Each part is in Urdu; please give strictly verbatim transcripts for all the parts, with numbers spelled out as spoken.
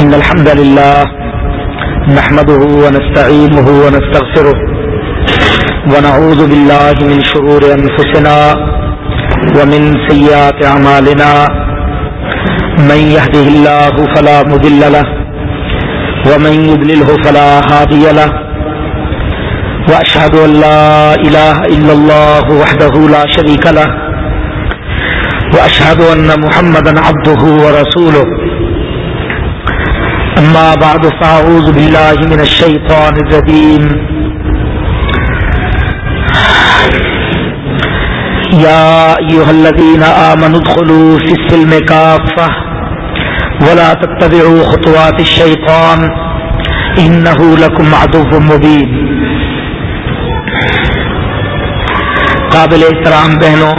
إن الحمد لله نحمده ونستعينه ونستغفره ونعوذ بالله من شرور أنفسنا ومن سيئات أعمالنا من يهده الله فلا مضل له ومن يضلله فلا هادي له وأشهد أن لا إله إلا الله وحده لا شريك له وأشهد أن محمدا عبده ورسوله أما بعد فأعوذ بالله من الشيطان الرجيم يا أيها الذين آمنوا ادخلوا في السلم كافة ولا تتبعوا خطوات الشيطان إنه لكم عدو مبين. قابل احترام بہنوں،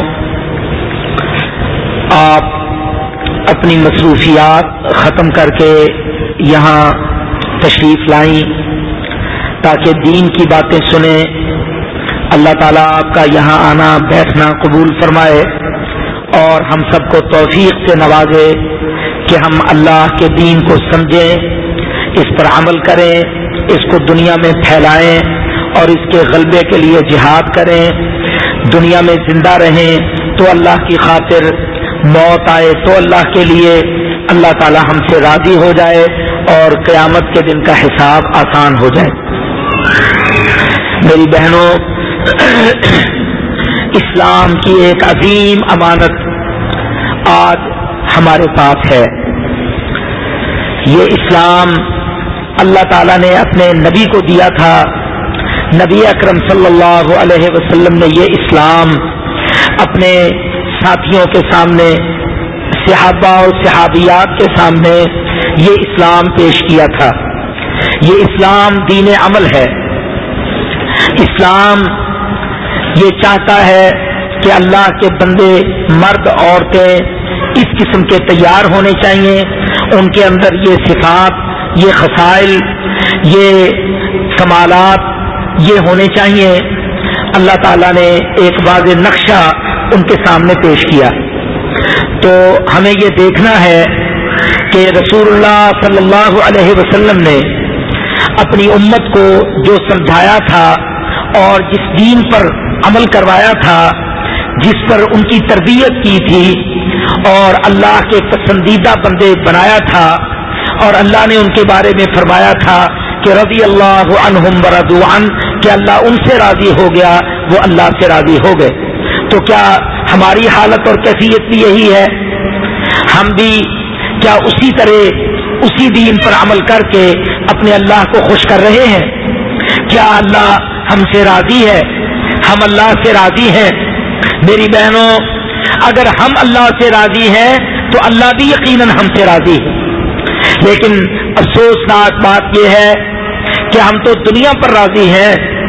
آپ اپنی مصروفیات ختم کر کے یہاں تشریف لائیں تاکہ دین کی باتیں سنیں. اللہ تعالیٰ آپ کا یہاں آنا بیٹھنا قبول فرمائے اور ہم سب کو توفیق سے نوازے کہ ہم اللہ کے دین کو سمجھیں، اس پر عمل کریں، اس کو دنیا میں پھیلائیں اور اس کے غلبے کے لیے جہاد کریں. دنیا میں زندہ رہیں تو اللہ کی خاطر، موت آئے تو اللہ کے لیے، اللہ تعالی ہم سے راضی ہو جائے اور قیامت کے دن کا حساب آسان ہو جائے. میری بہنوں، اسلام کی ایک عظیم امانت آج ہمارے پاس ہے. یہ اسلام اللہ تعالی نے اپنے نبی کو دیا تھا. نبی اکرم صلی اللہ علیہ وسلم نے یہ اسلام اپنے ساتھیوں کے سامنے، صحابہ اور صحابیات کے سامنے یہ اسلام پیش کیا تھا. یہ اسلام دین عمل ہے. اسلام یہ چاہتا ہے کہ اللہ کے بندے، مرد عورتیں اس قسم کے تیار ہونے چاہیے. ان کے اندر یہ صفات، یہ خصائل، یہ کمالات یہ ہونے چاہیے. اللہ تعالیٰ نے ایک واضح نقشہ ان کے سامنے پیش کیا. تو ہمیں یہ دیکھنا ہے کہ رسول اللہ صلی اللہ علیہ وسلم نے اپنی امت کو جو سمجھایا تھا اور جس دین پر عمل کروایا تھا، جس پر ان کی تربیت کی تھی اور اللہ کے پسندیدہ بندے بنایا تھا، اور اللہ نے ان کے بارے میں فرمایا تھا کہ رضی اللہ عنہم ورضوا عنہ، کہ اللہ ان سے راضی ہو گیا، وہ اللہ سے راضی ہو گئے. تو کیا ہماری حالت اور کیفیت بھی یہی ہے؟ ہم بھی کیا اسی طرح اسی دین پر عمل کر کے اپنے اللہ کو خوش کر رہے ہیں؟ کیا اللہ ہم سے راضی ہے؟ ہم اللہ سے راضی ہیں؟ میری بہنوں، اگر ہم اللہ سے راضی ہیں تو اللہ بھی یقیناً ہم سے راضی ہے. لیکن افسوسناک بات یہ ہے کہ ہم تو دنیا پر راضی ہیں،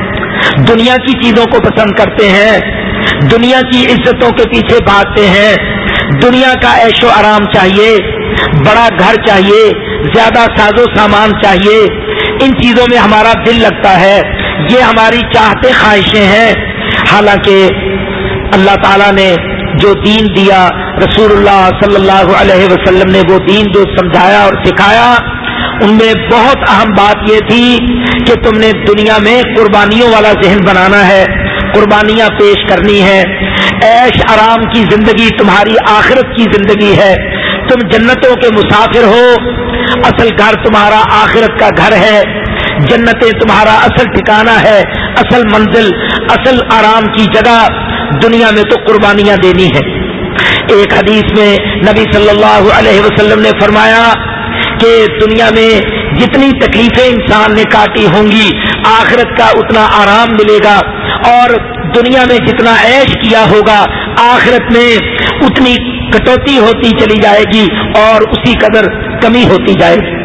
دنیا کی چیزوں کو پسند کرتے ہیں، دنیا کی عزتوں کے پیچھے بھاگتے ہیں. دنیا کا عیش و آرام چاہیے، بڑا گھر چاہیے، زیادہ ساز و سامان چاہیے. ان چیزوں میں ہمارا دل لگتا ہے، یہ ہماری چاہتے خواہشیں ہیں. حالانکہ اللہ تعالیٰ نے جو دین دیا، رسول اللہ صلی اللہ علیہ وسلم نے وہ دین جو سمجھایا اور سکھایا، ان میں بہت اہم بات یہ تھی کہ تم نے دنیا میں قربانیوں والا ذہن بنانا ہے، قربانیاں پیش کرنی ہے. عیش آرام کی زندگی تمہاری آخرت کی زندگی ہے. تم جنتوں کے مسافر ہو، اصل گھر تمہارا آخرت کا گھر ہے. جنتیں تمہارا اصل ٹھکانہ ہے، اصل منزل، اصل آرام کی جگہ. دنیا میں تو قربانیاں دینی ہے. ایک حدیث میں نبی صلی اللہ علیہ وسلم نے فرمایا کہ دنیا میں جتنی تکلیفیں انسان نے کاٹی ہوں گی، آخرت کا اتنا آرام ملے گا، اور دنیا میں جتنا عیش کیا ہوگا، آخرت میں اتنی کٹوتی ہوتی چلی جائے گی اور اسی قدر کمی ہوتی جائے گی.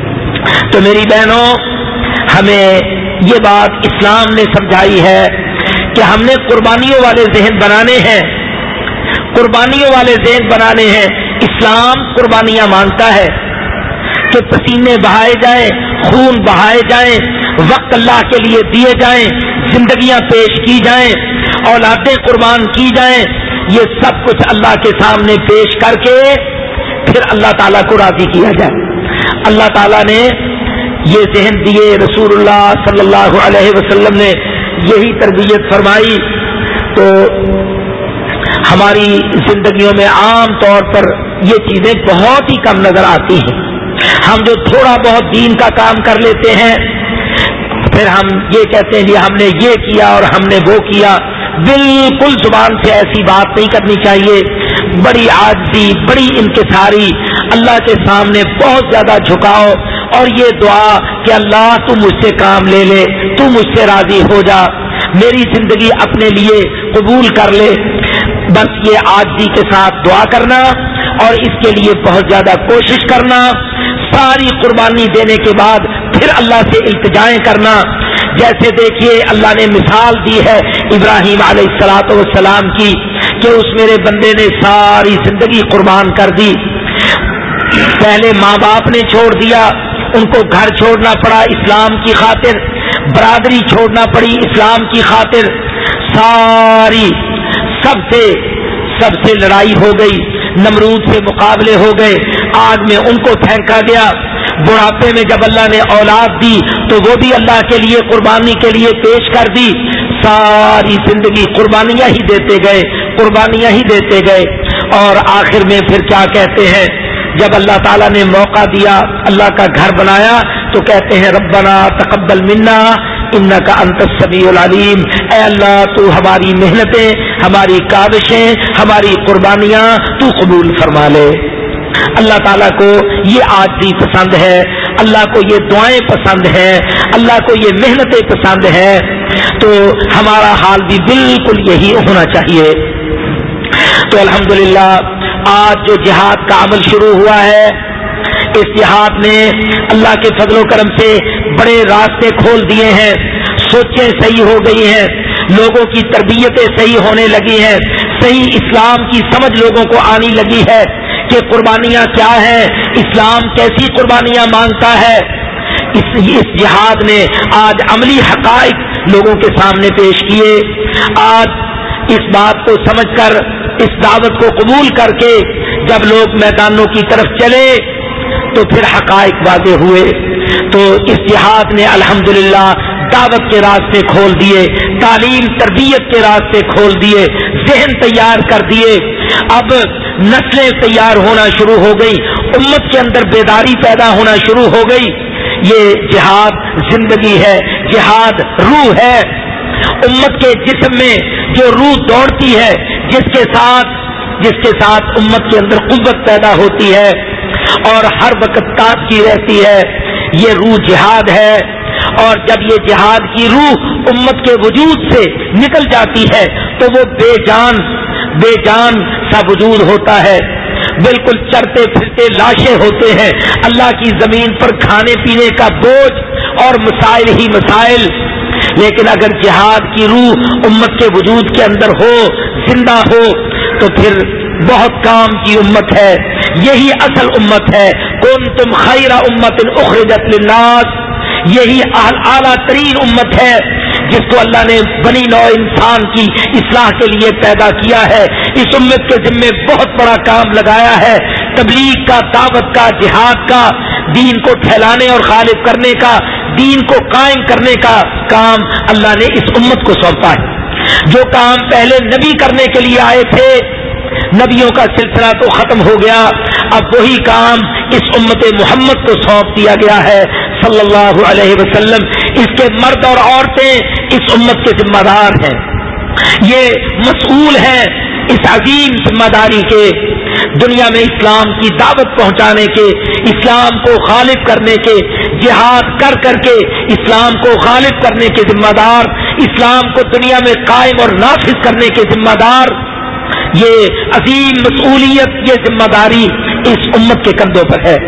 تو میری بہنوں، ہمیں یہ بات اسلام نے سمجھائی ہے کہ ہم نے قربانیوں والے ذہن بنانے ہیں، قربانیوں والے ذہن بنانے ہیں. اسلام قربانیاں مانگتا ہے کہ پسینے بہائے جائیں، خون بہائے جائیں، وقت اللہ کے لیے دیے جائیں، زندگیاں پیش کی جائیں، اولادیں قربان کی جائیں. یہ سب کچھ اللہ کے سامنے پیش کر کے پھر اللہ تعالیٰ کو راضی کیا جائے. اللہ تعالیٰ نے یہ ذہن دیے، رسول اللہ صلی اللہ علیہ وسلم نے یہی تربیت فرمائی، تو ہماری زندگیوں میں عام طور پر یہ چیزیں بہت ہی کم نظر آتی ہیں۔ ہم جو تھوڑا بہت دین کا کام کر لیتے ہیں، پھر ہم یہ کہتے ہیں کہ ہم نے یہ کیا اور ہم نے وہ کیا۔ بالکل زبان سے ایسی بات نہیں کرنی چاہیے۔ بڑی عاجزی، بڑی انکساری، اللہ کے سامنے بہت زیادہ جھکاؤ، اور یہ دعا کہ اللہ تو مجھ سے کام لے لے، تو مجھ سے راضی ہو جا، میری زندگی اپنے لیے قبول کر لے۔ بس یہ عاجزی کے ساتھ دعا کرنا اور اس کے لیے بہت زیادہ کوشش کرنا، ساری قربانی دینے کے بعد پھر اللہ سے التجائیں کرنا۔ جیسے دیکھیے اللہ نے مثال دی ہے ابراہیم علیہ الصلوۃ والسلام کی کہ اس میرے بندے نے ساری زندگی قربان کر دی۔ پہلے ماں باپ نے چھوڑ دیا، ان کو گھر چھوڑنا پڑا اسلام کی خاطر، برادری چھوڑنا پڑی اسلام کی خاطر، ساری سب سے سب سے لڑائی ہو گئی، نمرود سے مقابلے ہو گئے، آگ میں ان کو پھینکا گیا۔ بڑھاپے میں جب اللہ نے اولاد دی تو وہ بھی اللہ کے لیے قربانی کے لیے پیش کر دی۔ ساری زندگی قربانیاں ہی دیتے گئے، قربانیاں ہی دیتے گئے، اور آخر میں پھر کیا کہتے ہیں، جب اللہ تعالیٰ نے موقع دیا، اللہ کا گھر بنایا، تو کہتے ہیں ربنا تقبل منا انک انت السمیع العلیم، اے اللہ تو ہماری محنتیں، ہماری کاوشیں، ہماری قربانیاں تو قبول فرما لے۔ اللہ تعالیٰ کو یہ عاجزی پسند ہے، اللہ کو یہ دعائیں پسند ہیں، اللہ کو یہ محنتیں پسند ہیں، تو ہمارا حال بھی بالکل یہی ہونا چاہیے۔ تو الحمدللہ آج جو جہاد کا عمل شروع ہوا ہے، اس جہاد نے اللہ کے فضل و کرم سے بڑے راستے کھول دیے ہیں، سوچیں صحیح ہو گئی ہیں، لوگوں کی تربیتیں صحیح ہونے لگی ہیں، صحیح اسلام کی سمجھ لوگوں کو آنے لگی ہے کہ قربانیاں کیا ہیں، اسلام کیسی قربانیاں مانگتا ہے۔ اس اس جہاد نے آج عملی حقائق لوگوں کے سامنے پیش کیے۔ آج اس بات کو سمجھ کر، اس دعوت کو قبول کر کے جب لوگ میدانوں کی طرف چلے تو پھر حقائق واضح ہوئے۔ تو اس جہاد نے الحمدللہ دعوت کے راستے کھول دیے، تعلیم تربیت کے راستے کھول دیے، ذہن تیار کر دیے، اب نسلیں تیار ہونا شروع ہو گئی، امت کے اندر بیداری پیدا ہونا شروع ہو گئی۔ یہ جہاد زندگی ہے، جہاد روح ہے۔ امت کے جسم میں جو روح دوڑتی ہے، جس کے ساتھ جس کے ساتھ امت کے اندر قوت پیدا ہوتی ہے اور ہر وقت تازگی رہتی ہے، یہ روح جہاد ہے۔ اور جب یہ جہاد کی روح امت کے وجود سے نکل جاتی ہے تو وہ بے جان بے جان سا وجود ہوتا ہے، بالکل چرتے پھرتے لاشیں ہوتے ہیں، اللہ کی زمین پر کھانے پینے کا بوجھ اور مسائل ہی مسائل۔ لیکن اگر جہاد کی روح امت کے وجود کے اندر ہو، زندہ ہو، تو پھر بہت کام کی امت ہے، یہی اصل امت ہے۔ کنتم خیر امت اخرجت للناس، یہی اعلیٰ ترین امت ہے جس کو اللہ نے بنی نوع انسان کی اصلاح کے لیے پیدا کیا ہے۔ اس امت کے ذمے بہت بڑا کام لگایا ہے، تبلیغ کا، دعوت کا، جہاد کا، دین کو پھیلانے اور غالب کرنے کا، دین کو قائم کرنے کا کام اللہ نے اس امت کو سونپا ہے۔ جو کام پہلے نبی کرنے کے لیے آئے تھے، نبیوں کا سلسلہ تو ختم ہو گیا، اب وہی کام اس امت محمد کو سونپ دیا گیا ہے صلی اللہ علیہ وسلم۔ اس کے مرد اور عورتیں اس امت کے ذمہ دار ہیں، یہ مسئول ہیں اس عظیم ذمہ داری کے، دنیا میں اسلام کی دعوت پہنچانے کے، اسلام کو غالب کرنے کے، جہاد کر کر کے اسلام کو غالب کرنے کے ذمہ دار، اسلام کو دنیا میں قائم اور نافذ کرنے کے ذمہ دار۔ یہ عظیم مسئولیت، یہ ذمہ داری اس امت کے کندھوں پر ہے۔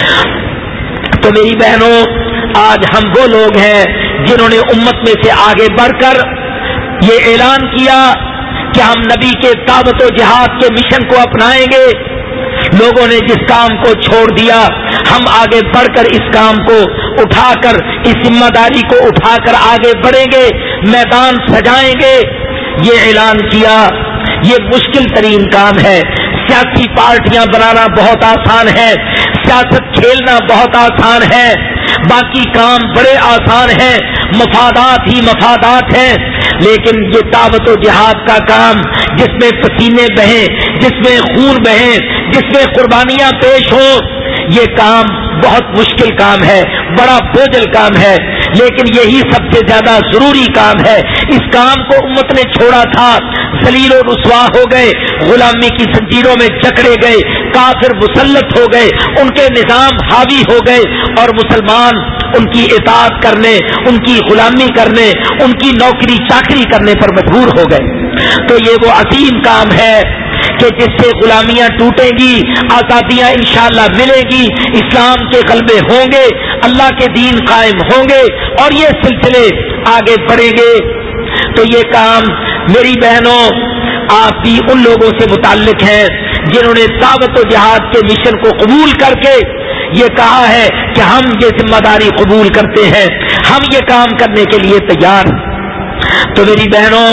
تو میری بہنوں، آج ہم وہ لوگ ہیں جنہوں نے امت میں سے آگے بڑھ کر یہ اعلان کیا کہ ہم نبی کے دعوت و جہاد کے مشن کو اپنائیں گے۔ لوگوں نے جس کام کو چھوڑ دیا، ہم آگے بڑھ کر اس کام کو اٹھا کر، اس ذمہ داری کو اٹھا کر آگے بڑھیں گے، میدان سجائیں گے۔ یہ اعلان کیا، یہ مشکل ترین کام ہے۔ سیاسی پارٹیاں بنانا بہت آسان ہے، سیاست کھیلنا بہت آسان ہے، باقی کام بڑے آسان ہیں، مفادات ہی مفادات ہیں، لیکن یہ دعوت و جہاد کا کام جس میں پسینے بہیں، جس میں خون بہیں، جس میں قربانیاں پیش ہوں، یہ کام بہت مشکل کام ہے، بڑا بوجھل کام ہے، لیکن یہی سب سے زیادہ ضروری کام ہے۔ اس کام کو امت نے چھوڑا تھا، ذلیل و رسوا ہو گئے، غلامی کی زنجیروں میں جکڑے گئے، کافر مسلط ہو گئے، ان کے نظام حاوی ہو گئے، اور مسلمان ان کی اطاعت کرنے، ان کی غلامی کرنے، ان کی نوکری چاکری کرنے پر مجبور ہو گئے۔ تو یہ وہ عظیم کام ہے کہ جس سے غلامیاں ٹوٹیں گی، آزادیاں انشاءاللہ ملیں گی، اسلام کے غلبے ہوں گے، اللہ کے دین قائم ہوں گے، اور یہ سلسلے آگے بڑھیں گے۔ تو یہ کام میری بہنوں، آپ بھی ان لوگوں سے متعلق ہیں جنہوں نے دعوت و جہاد کے مشن کو قبول کر کے یہ کہا ہے کہ ہم یہ ذمہ داری قبول کرتے ہیں، ہم یہ کام کرنے کے لیے تیار ہیں۔ تو میری بہنوں،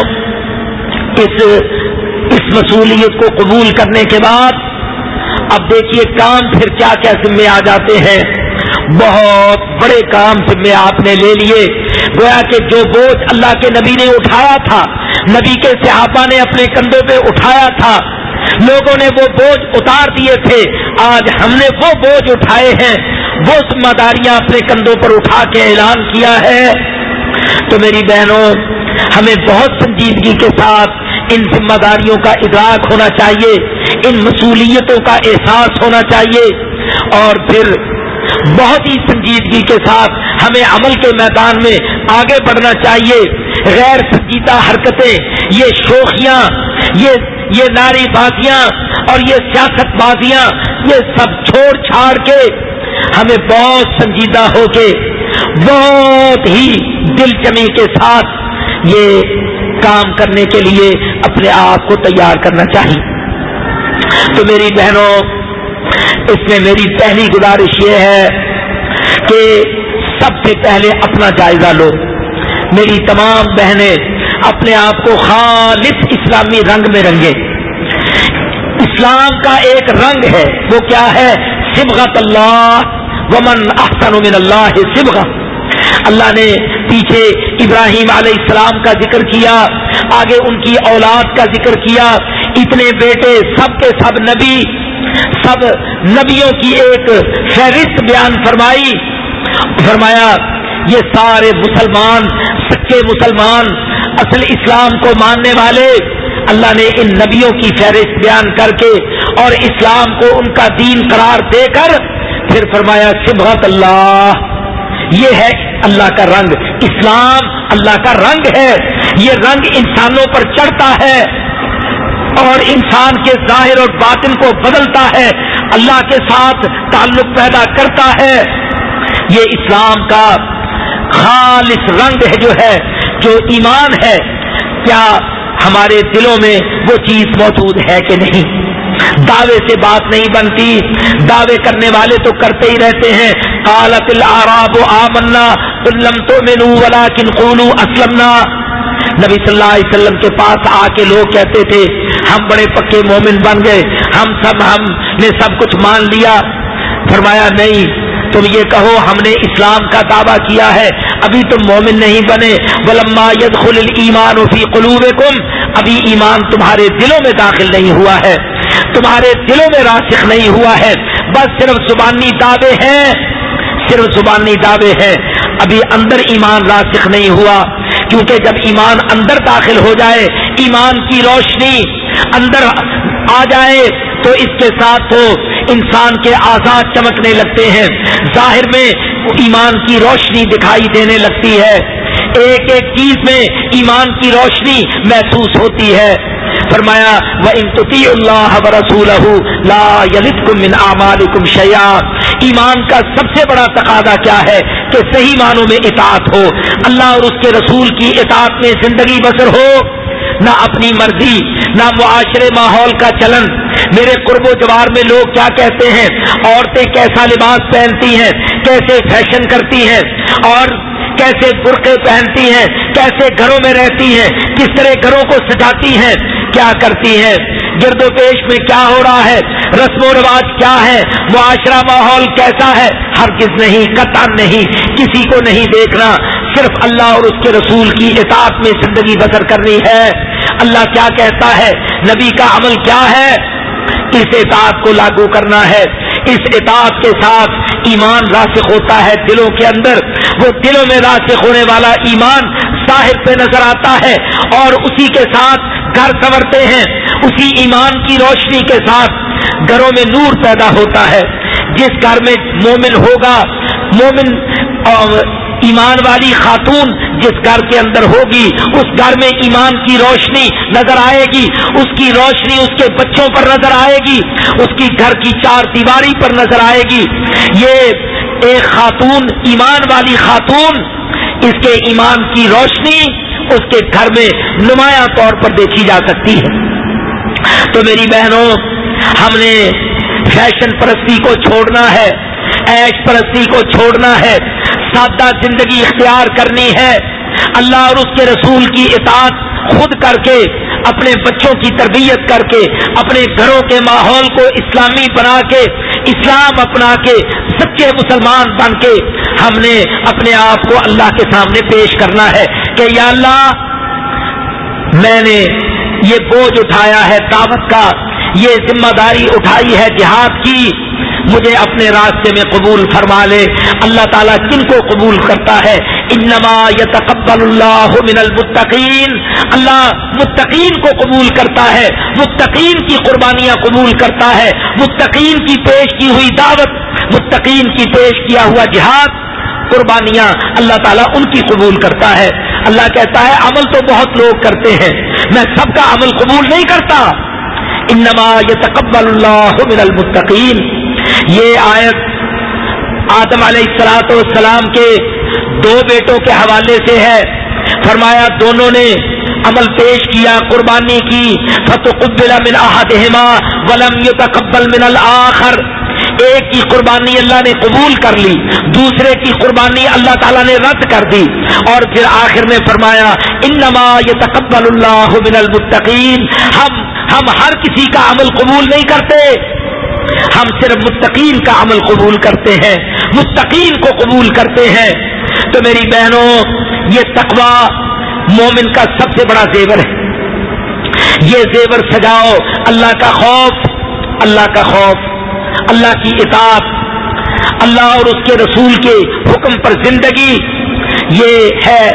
اس اس مسئولیت کو قبول کرنے کے بعد اب دیکھیے کام پھر کیا کیا ذمے آ جاتے ہیں۔ بہت بڑے کام ذمے آپ نے لے لیے، گویا کہ جو بوجھ اللہ کے نبی نے اٹھایا تھا، نبی کے صحابہ نے اپنے کندھوں پہ اٹھایا تھا، لوگوں نے وہ بوجھ اتار دیے تھے، آج ہم نے وہ بوجھ اٹھائے ہیں، وہ ذمہ داریاں اپنے کندھوں پر اٹھا کے اعلان کیا ہے۔ تو میری بہنوں، ہمیں بہت سنجیدگی کے ساتھ ان ذمہ داریوں کا ادراک ہونا چاہیے، ان مسئولیتوں کا احساس ہونا چاہیے، اور پھر بہت ہی سنجیدگی کے ساتھ ہمیں عمل کے میدان میں آگے بڑھنا چاہیے۔ غیر سنجیدہ حرکتیں، یہ شوخیاں، یہ یہ نعرے بازیاں اور یہ سیاست بازیاں، یہ سب چھوڑ چھاڑ کے ہمیں بہت سنجیدہ ہو کے، بہت ہی دل جمی کے ساتھ یہ کام کرنے کے لیے اپنے آپ کو تیار کرنا چاہیے۔ تو میری بہنوں، اس میں میری پہلی گزارش یہ ہے کہ سب سے پہلے اپنا جائزہ لو۔ میری تمام بہنیں اپنے آپ کو خالص اسلامی رنگ میں رنگیں۔ اسلام کا ایک رنگ ہے، وہ کیا ہے؟ صبغۃ اللہ، ومن احسن من اللہ صبغہ۔ اللہ نے پیچھے ابراہیم علیہ السلام کا ذکر کیا، آگے ان کی اولاد کا ذکر کیا، اتنے بیٹے، سب کے سب نبی، سب نبیوں کی ایک فہرست بیان فرمائی، فرمایا یہ سارے مسلمان، سچے مسلمان، اصل اسلام کو ماننے والے، اللہ نے ان نبیوں کی فہرست بیان کر کے اور اسلام کو ان کا دین قرار دے کر پھر فرمایا صبغۃ اللہ، یہ ہے اللہ کا رنگ۔ اسلام اللہ کا رنگ ہے، یہ رنگ انسانوں پر چڑھتا ہے اور انسان کے ظاہر اور باطن کو بدلتا ہے، اللہ کے ساتھ تعلق پیدا کرتا ہے۔ یہ اسلام کا خالص رنگ ہے، جو ہے جو ایمان ہے۔ کیا ہمارے دلوں میں وہ چیز موجود ہے کہ نہیں؟ دعوے سے بات نہیں بنتی، دعوے کرنے والے تو کرتے ہی رہتے ہیں۔ قالت الاعراب آمنا قل لم تؤمنوا ولکن قولوا اسلمنا۔ نبی صلی اللہ علیہ وسلم کے پاس آ کے لوگ کہتے تھے ہم بڑے پکے مومن بن گئے، ہم سب ہم نے سب کچھ مان لیا۔ فرمایا نہیں، تم یہ کہو ہم نے اسلام کا دعویٰ کیا ہے، ابھی تم مومن نہیں بنے۔ ولما يدخل الایمان فی قلوبکم، ابھی ایمان تمہارے دلوں میں داخل نہیں ہوا ہے، تمہارے دلوں میں راسخ نہیں ہوا ہے، بس صرف زبانی دعوے ہیں، صرف زبانی دعوے ہیں، ابھی اندر ایمان راسخ نہیں ہوا۔ کیونکہ جب ایمان اندر داخل ہو جائے، ایمان کی روشنی اندر آ جائے تو اس کے ساتھ تو انسان کے اعضاء چمکنے لگتے ہیں، ظاہر میں ایمان کی روشنی دکھائی دینے لگتی ہے، ایک ایک چیز میں ایمان کی روشنی محسوس ہوتی ہے۔ فرمایا وَإِن تُطِيعُوا اللَّهَ وَرَسُولَهُ لَا يَلِدْكُم مِّنْ أَعْمَالِكُمْ شَيْئًا۔ ایمان کا سب سے بڑا تقاضا کیا ہے؟ کہ صحیح معنوں میں اطاعت ہو، اللہ اور اس کے رسول کی اطاعت میں زندگی بسر ہو، نہ اپنی مرضی، نہ معاشرے ماحول کا چلن۔ میرے قرب و جوار میں لوگ کیا کہتے ہیں، عورتیں کیسا لباس پہنتی ہیں، کیسے فیشن کرتی ہیں، اور کیسے برقعے پہنتی ہیں، کیسے گھروں میں رہتی ہیں، کس طرح گھروں کو سجاتی ہیں، کیا کرتی ہیں۔ گرد و پیش میں کیا ہو رہا ہے، رسم و رواج کیا ہے، معاشرہ ماحول کیسا ہے، ہرگز نہیں، قطعاً نہیں، کسی کو نہیں دیکھنا، صرف اللہ اور اس کے رسول کی اطاعت میں زندگی بسر کرنی ہے۔ اللہ کیا کہتا ہے، نبی کا عمل کیا ہے، اس اطاعت کو لاگو کرنا ہے۔ اس اطاعت کے ساتھ ایمان راسخ ہوتا ہے دلوں کے اندر، وہ دلوں میں راسخ ہونے والا ایمان ظاہر پہ نظر آتا ہے، اور اسی کے ساتھ گھر سنورتے ہیں، اسی ایمان کی روشنی کے ساتھ گھروں میں نور پیدا ہوتا ہے۔ جس گھر میں مومن ہوگا، مومن اور ایمان والی خاتون جس گھر کے اندر ہوگی، اس گھر میں ایمان کی روشنی نظر آئے گی، اس کی روشنی اس کے بچوں پر نظر آئے گی، اس کی گھر کی چار دیواری پر نظر آئے گی۔ یہ ایک خاتون، ایمان والی خاتون، اس کے ایمان کی روشنی اس کے گھر میں نمایاں طور پر دیکھی جا سکتی ہے۔ تو میری بہنوں، ہم نے فیشن پرستی کو چھوڑنا ہے، عیش پرستی کو چھوڑنا ہے، سادہ زندگی اختیار کرنی ہے، اللہ اور اس کے رسول کی اطاعت خود کر کے، اپنے بچوں کی تربیت کر کے، اپنے گھروں کے ماحول کو اسلامی بنا کے، اسلام اپنا کے، سچے مسلمان بن کے ہم نے اپنے آپ کو اللہ کے سامنے پیش کرنا ہے کہ یا اللہ، میں نے یہ بوجھ اٹھایا ہے دعوت کا، یہ ذمہ داری اٹھائی ہے جہاد کی، مجھے اپنے راستے میں قبول فرما لے۔ اللہ تعالیٰ کن کو قبول کرتا ہے؟ انما یتقبل اللہ من المتقین، اللہ متقین کو قبول کرتا ہے، متقین کی قربانیاں قبول کرتا ہے، متقین کی پیش کی ہوئی دعوت، متقین کی پیش کیا ہوا جہاد، قربانیاں اللہ تعالیٰ ان کی قبول کرتا ہے۔ اللہ کہتا ہے عمل تو بہت لوگ کرتے ہیں، میں سب کا عمل قبول نہیں کرتا۔ انما یتقبل اللہ من المتقین، یہ آیت آدم علیہ الصلوۃ والسلام کے دو بیٹوں کے حوالے سے ہے۔ فرمایا دونوں نے عمل پیش کیا، قربانی کی، فتقبل من احدہما ولم یتقبل من الآخر، ایک کی قربانی اللہ نے قبول کر لی، دوسرے کی قربانی اللہ تعالیٰ نے رد کر دی، اور پھر آخر میں فرمایا انما یتقبل اللہ من المتقین، ہم ہم ہر کسی کا عمل قبول نہیں کرتے، ہم صرف متقین کا عمل قبول کرتے ہیں، متقین کو قبول کرتے ہیں۔ تو میری بہنوں، یہ تقویٰ مومن کا سب سے بڑا زیور ہے۔ یہ زیور سجاؤ، اللہ کا خوف، اللہ کا خوف، اللہ کی اطاعت، اللہ اور اس کے رسول کے حکم پر زندگی، یہ ہے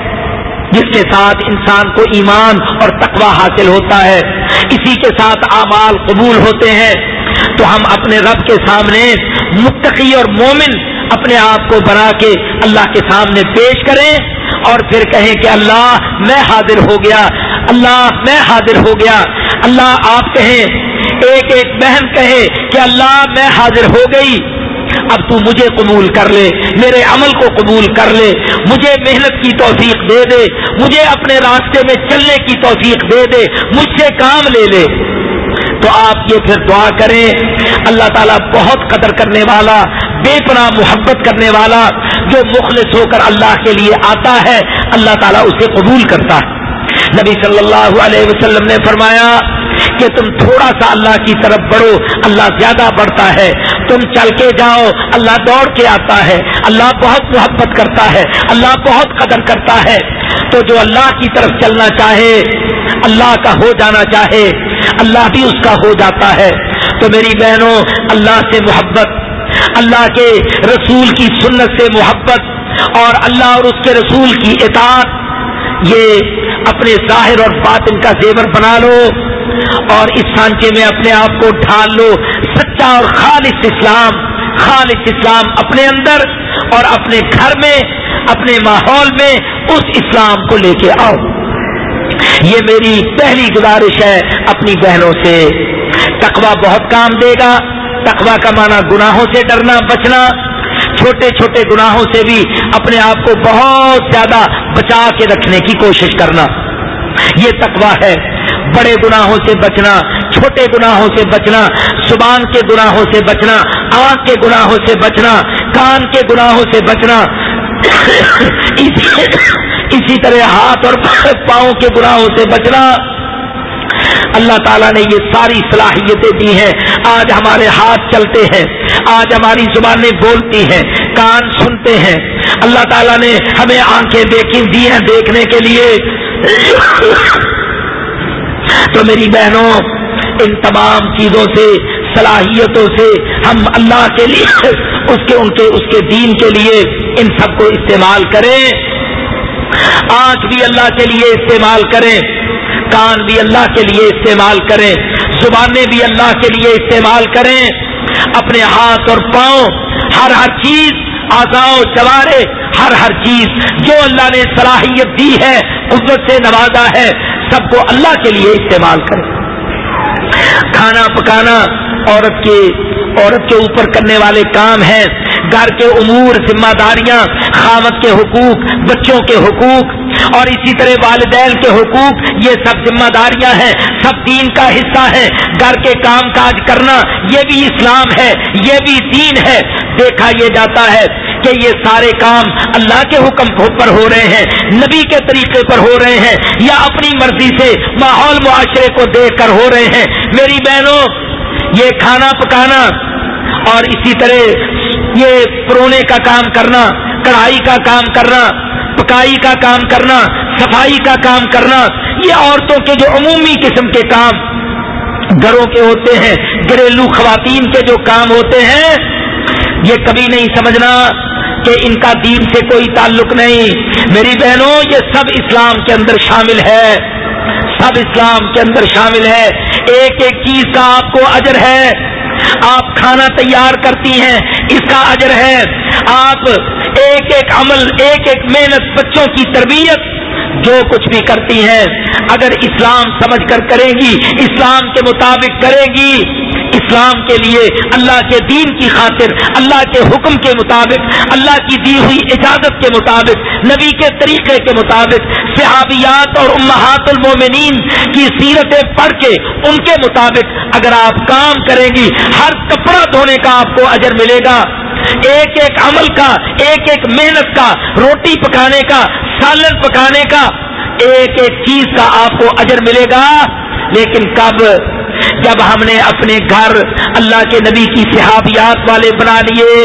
جس کے ساتھ انسان کو ایمان اور تقویٰ حاصل ہوتا ہے، اسی کے ساتھ اعمال قبول ہوتے ہیں۔ تو ہم اپنے رب کے سامنے متقی اور مومن اپنے آپ کو بنا کے اللہ کے سامنے پیش کریں، اور پھر کہیں کہ اللہ میں حاضر ہو گیا، اللہ میں حاضر ہو گیا۔ اللہ آپ کہیں، ایک ایک بہن کہے کہ اللہ میں حاضر ہو گئی، اب تو مجھے قبول کر لے، میرے عمل کو قبول کر لے، مجھے محنت کی توفیق دے دے، مجھے اپنے راستے میں چلنے کی توفیق دے دے، مجھ سے کام لے لے۔ تو آپ یہ پھر دعا کریں، اللہ تعالیٰ بہت قدر کرنے والا، بے پناہ محبت کرنے والا، جو مخلص ہو کر اللہ کے لیے آتا ہے، اللہ تعالیٰ اسے قبول کرتا ہے۔ نبی صلی اللہ علیہ وسلم نے فرمایا کہ تم تھوڑا سا اللہ کی طرف بڑھو، اللہ زیادہ بڑھتا ہے، تم چل کے جاؤ، اللہ دوڑ کے آتا ہے، اللہ بہت محبت کرتا ہے، اللہ بہت قدر کرتا ہے۔ تو جو اللہ کی طرف چلنا چاہے، اللہ کا ہو جانا چاہے، اللہ بھی اس کا ہو جاتا ہے۔ تو میری بہنوں، اللہ سے محبت، اللہ کے رسول کی سنت سے محبت، اور اللہ اور اس کے رسول کی اطاعت، یہ اپنے ظاہر اور باطن کا زیور بنا لو، اور اس سانچے میں اپنے آپ کو ڈھال لو، سچا اور خالص اسلام، خالص اسلام اپنے اندر اور اپنے گھر میں، اپنے ماحول میں اس اسلام کو لے کے آؤ۔ یہ میری پہلی گزارش ہے اپنی بہنوں سے۔ تقویٰ بہت کام دے گا۔ تقویٰ کا معنی گناہوں سے ڈرنا، بچنا، چھوٹے چھوٹے گناہوں سے بھی اپنے آپ کو بہت زیادہ بچا کے رکھنے کی کوشش کرنا، یہ تقویٰ ہے۔ بڑے گناہوں سے بچنا، چھوٹے گناہوں سے بچنا، زبان کے گناہوں سے بچنا، آنکھ کے گناہوں سے بچنا، کان کے گناہوں سے بچنا، اسی طرح ہاتھ اور پاؤں کے گناہوں سے بچنا، اللہ تعالیٰ نے یہ ساری صلاحیتیں دی ہیں. آج ہمارے ہاتھ چلتے ہیں, آج ہماری زبانیں بولتی ہیں, کان سنتے ہیں. اللہ تعالیٰ نے ہمیں آنکھیں دیکھی دی ہیں دیکھنے کے لیے. تو میری بہنوں, ان تمام چیزوں سے, صلاحیتوں سے ہم اللہ کے لیے, اس کے ان کے اس کے دین کے لیے ان سب کو استعمال کریں. آنکھ بھی اللہ کے لیے استعمال کریں, کان بھی اللہ کے لیے استعمال کریں, زبانیں بھی اللہ کے لیے استعمال کریں. اپنے ہاتھ اور پاؤں, ہر ہر چیز, اعضاء و جوارے, ہر ہر چیز جو اللہ نے صلاحیت دی ہے, قوت سے نوازا ہے, سب کو اللہ کے لیے استعمال کریں. کھانا پکانا عورت کے عورت کے اوپر کرنے والے کام ہیں. گھر کے امور, ذمہ داریاں, خاوند کے حقوق, بچوں کے حقوق اور اسی طرح والدین کے حقوق, یہ سب ذمہ داریاں ہیں, سب دین کا حصہ ہیں. گھر کے کام کاج کرنا یہ بھی اسلام ہے, یہ بھی دین ہے. دیکھا یہ جاتا ہے کہ یہ سارے کام اللہ کے حکم پر ہو رہے ہیں, نبی کے طریقے پر ہو رہے ہیں, یا اپنی مرضی سے ماحول معاشرے کو دیکھ کر ہو رہے ہیں. میری بہنوں, یہ کھانا پکانا اور اسی طرح یہ پرونے کا کام کرنا, کڑھائی کا کام کرنا, پکائی کا کام کرنا, صفائی کا کام کرنا, یہ عورتوں کے جو عمومی قسم کے کام گھروں کے ہوتے ہیں, گھریلو خواتین کے جو کام ہوتے ہیں, یہ کبھی نہیں سمجھنا کہ ان کا دین سے کوئی تعلق نہیں. میری بہنوں, یہ سب اسلام کے اندر شامل ہے, سب اسلام کے اندر شامل ہے. ایک ایک چیز کا آپ کو اجر ہے. آپ کھانا تیار کرتی ہیں, اس کا اجر ہے. آپ ایک ایک عمل, ایک ایک محنت, بچوں کی تربیت, جو کچھ بھی کرتی ہیں, اگر اسلام سمجھ کر کریں گی, اسلام کے مطابق کریں گی, اسلام کے لیے, اللہ کے دین کی خاطر, اللہ کے حکم کے مطابق, اللہ کی دی ہوئی اجازت کے مطابق, نبی کے طریقے کے مطابق, صحابیات اور امہات المومنین کی سیرتیں پڑھ کے ان کے مطابق اگر آپ کام کریں گی, ہر کپڑا دھونے کا آپ کو اجر ملے گا, ایک ایک عمل کا, ایک ایک محنت کا, روٹی پکانے کا, سالن پکانے کا, ایک ایک چیز کا آپ کو اجر ملے گا. لیکن کب؟ جب ہم نے اپنے گھر اللہ کے نبی کی صحابیات والے بنا لیے.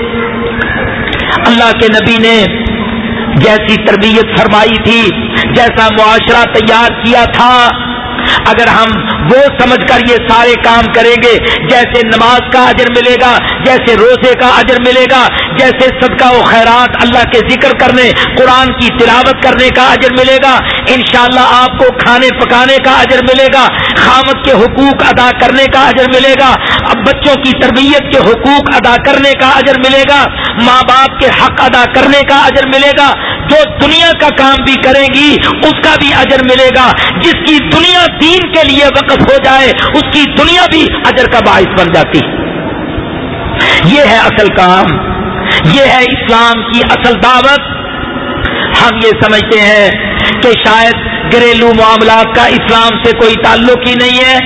اللہ کے نبی نے جیسی تربیت فرمائی تھی, جیسا معاشرہ تیار کیا تھا, اگر ہم وہ سمجھ کر یہ سارے کام کریں گے, جیسے نماز کا اجر ملے گا, جیسے روزے کا اجر ملے گا, جیسے صدقہ و خیرات, اللہ کے ذکر کرنے, قرآن کی تلاوت کرنے کا اجر ملے گا, انشاءاللہ آپ کو کھانے پکانے کا اجر ملے گا, خامد کے حقوق ادا کرنے کا اجر ملے گا, اب بچوں کی تربیت کے حقوق ادا کرنے کا اجر ملے گا, ماں باپ کے حق ادا کرنے کا اجر ملے گا. جو دنیا کا کام بھی کریں گی اس کا بھی اجر ملے گا. جس کی دنیا دین کے لیے وقف ہو جائے اس کی دنیا بھی اجر کا باعث بن جاتی. یہ ہے اصل کام, یہ ہے اسلام کی اصل دعوت. ہم یہ سمجھتے ہیں کہ شاید گھریلو معاملات کا اسلام سے کوئی تعلق ہی نہیں ہے.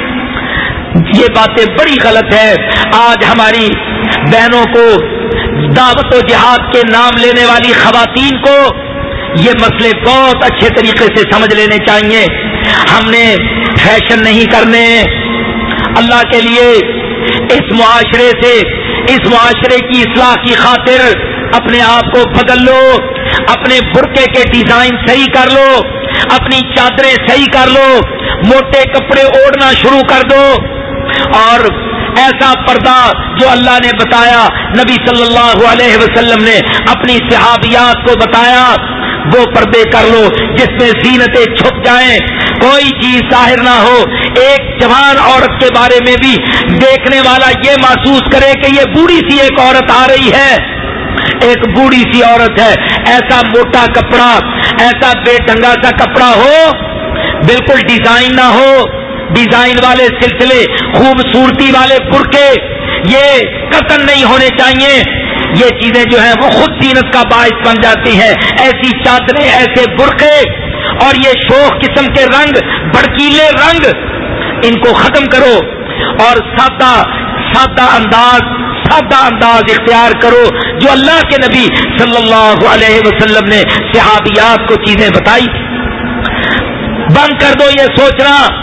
یہ باتیں بڑی غلط ہے. آج ہماری بہنوں کو, دعوت و جہاد کے نام لینے والی خواتین کو یہ مسئلے بہت اچھے طریقے سے سمجھ لینے چاہیے. ہم نے فیشن نہیں کرنے. اللہ کے لیے اس معاشرے سے, اس معاشرے کی اصلاح کی خاطر اپنے آپ کو بدل لو, اپنے برقعے کے ڈیزائن صحیح کر لو, اپنی چادریں صحیح کر لو, موٹے کپڑے اوڑھنا شروع کر دو, اور ایسا پردہ جو اللہ نے بتایا, نبی صلی اللہ علیہ وسلم نے اپنی صحابیات کو بتایا, وہ پردے کر لو جس میں زینتیں چھپ جائیں, کوئی چیز ظاہر نہ ہو. ایک جوان عورت کے بارے میں بھی دیکھنے والا یہ محسوس کرے کہ یہ بوڑھی سی ایک عورت آ رہی ہے, ایک بوڑھی سی عورت ہے. ایسا موٹا کپڑا, ایسا بے ڈھنگا سا کپڑا ہو, بالکل ڈیزائن نہ ہو, ڈیزائن والے سلسلے, خوبصورتی والے برقعے, یہ قطن نہیں ہونے چاہیے. یہ چیزیں جو ہیں وہ خود زینت کا باعث بن جاتی ہیں. ایسی چادریں, ایسے برقعے اور یہ شوخ قسم کے رنگ, بھڑکیلے رنگ, ان کو ختم کرو اور سادہ سادہ انداز سادہ انداز اختیار کرو جو اللہ کے نبی صلی اللہ علیہ وسلم نے صحابیات کو چیزیں بتائی. بند کر دو یہ سوچنا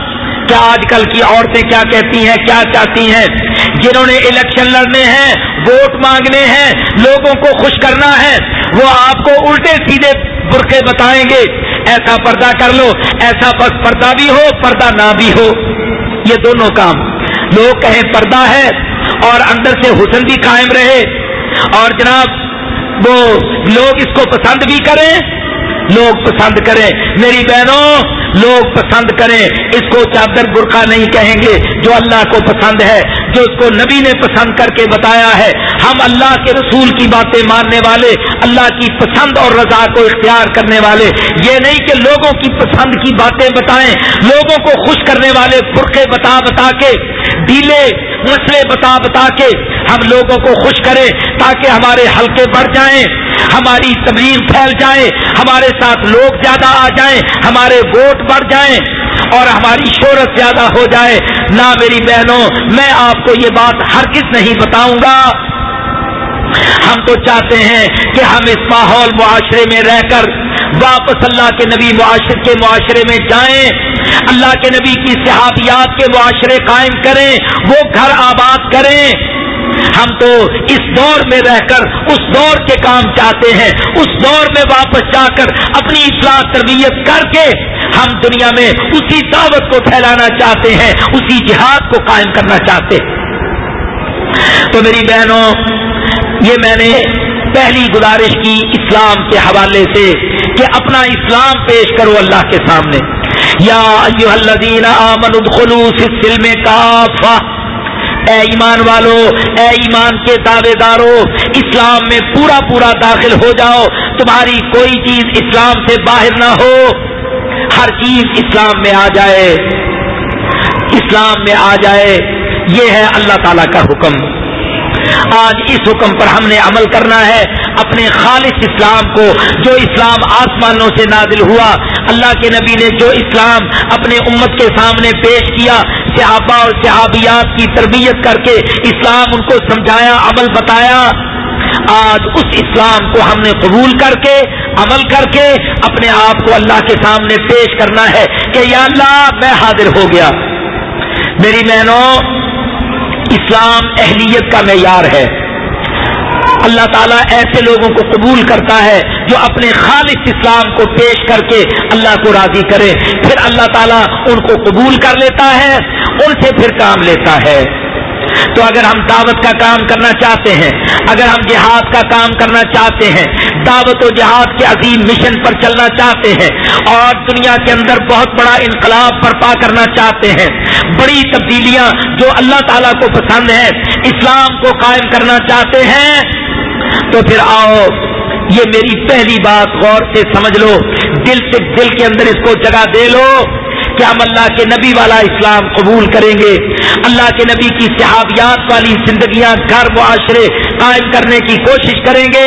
کیا آج کل کی عورتیں کیا کہتی ہیں, کیا چاہتی ہیں؟ جنہوں نے الیکشن لڑنے ہیں, ووٹ مانگنے ہیں, لوگوں کو خوش کرنا ہے, وہ آپ کو الٹے سیدھے برقعے بتائیں گے, ایسا پردہ کر لو, ایسا بس پردہ بھی ہو پردہ نہ بھی ہو. یہ دونوں کام لوگ کہیں پردہ ہے اور اندر سے حسن بھی قائم رہے, اور جناب وہ لوگ اس کو پسند بھی کریں, لوگ پسند کریں. میری بہنوں, لوگ پسند کریں, اس کو چادر برقع نہیں کہیں گے. جو اللہ کو پسند ہے, جو اس کو نبی نے پسند کر کے بتایا ہے, ہم اللہ کے رسول کی باتیں ماننے والے, اللہ کی پسند اور رضا کو اختیار کرنے والے, یہ نہیں کہ لوگوں کی پسند کی باتیں بتائیں, لوگوں کو خوش کرنے والے برقعے بتا بتا کے, ڈھیلے مسئلے بتا بتا کے ہم لوگوں کو خوش کریں تاکہ ہمارے حلقے بڑھ جائیں, ہماری تبلیغ پھیل جائے, ہمارے ساتھ لوگ زیادہ آ جائیں, ہمارے ووٹ بڑھ جائیں اور ہماری شہرت زیادہ ہو جائے. نہ میری بہنوں, میں آپ کو یہ بات ہرگز نہیں بتاؤں گا. ہم تو چاہتے ہیں کہ ہم اس ماحول معاشرے میں رہ کر واپس اللہ کے نبی معاشرے کے معاشرے میں جائیں, اللہ کے نبی کی صحابیات کے معاشرے قائم کریں, وہ گھر آباد کریں. ہم تو اس دور میں رہ کر اس دور کے کام چاہتے ہیں, اس دور میں واپس جا کر اپنی اصلاح تربیت کر کے ہم دنیا میں اسی دعوت کو پھیلانا چاہتے ہیں, اسی جہاد کو قائم کرنا چاہتے ہیں. تو میری بہنوں, یہ میں نے پہلی گزارش کی اسلام کے حوالے سے کہ اپنا اسلام پیش کرو اللہ کے سامنے. یا ایھا الذین آمنوا ادخلوا فی السلم کافہ, اے ایمان والو, اے ایمان کے دعوے دارو, اسلام میں پورا پورا داخل ہو جاؤ. تمہاری کوئی چیز اسلام سے باہر نہ ہو, ہر چیز اسلام میں آ جائے, اسلام میں آ جائے. یہ ہے اللہ تعالیٰ کا حکم. آج اس حکم پر ہم نے عمل کرنا ہے, اپنے خالص اسلام کو, جو اسلام آسمانوں سے نازل ہوا, اللہ کے نبی نے جو اسلام اپنے امت کے سامنے پیش کیا, صحابہ اور صحابیات کی تربیت کر کے اسلام ان کو سمجھایا, عمل بتایا. آج اس اسلام کو ہم نے قبول کر کے, عمل کر کے اپنے آپ کو اللہ کے سامنے پیش کرنا ہے کہ یا اللہ میں حاضر ہو گیا. میری بہنوں, اسلام اہلیت کا معیار ہے. اللہ تعالیٰ ایسے لوگوں کو قبول کرتا ہے جو اپنے خالص اسلام کو پیش کر کے اللہ کو راضی کرے, پھر اللہ تعالیٰ ان کو قبول کر لیتا ہے, ان سے پھر کام لیتا ہے. تو اگر ہم دعوت کا کام کرنا چاہتے ہیں, اگر ہم جہاد کا کام کرنا چاہتے ہیں, دعوت و جہاد کے عظیم مشن پر چلنا چاہتے ہیں, اور دنیا کے اندر بہت بڑا انقلاب برپا کرنا چاہتے ہیں, بڑی تبدیلیاں جو اللہ تعالیٰ کو پسند ہے اسلام کو قائم کرنا چاہتے ہیں, تو پھر آؤ, یہ میری پہلی بات غور سے سمجھ لو, دل سے دل کے اندر اس کو جگہ دے لو کہ ہم اللہ کے نبی والا اسلام قبول کریں گے, اللہ کے نبی کی صحابیات والی زندگیاں, گھر, معاشرے قائم کرنے کی کوشش کریں گے.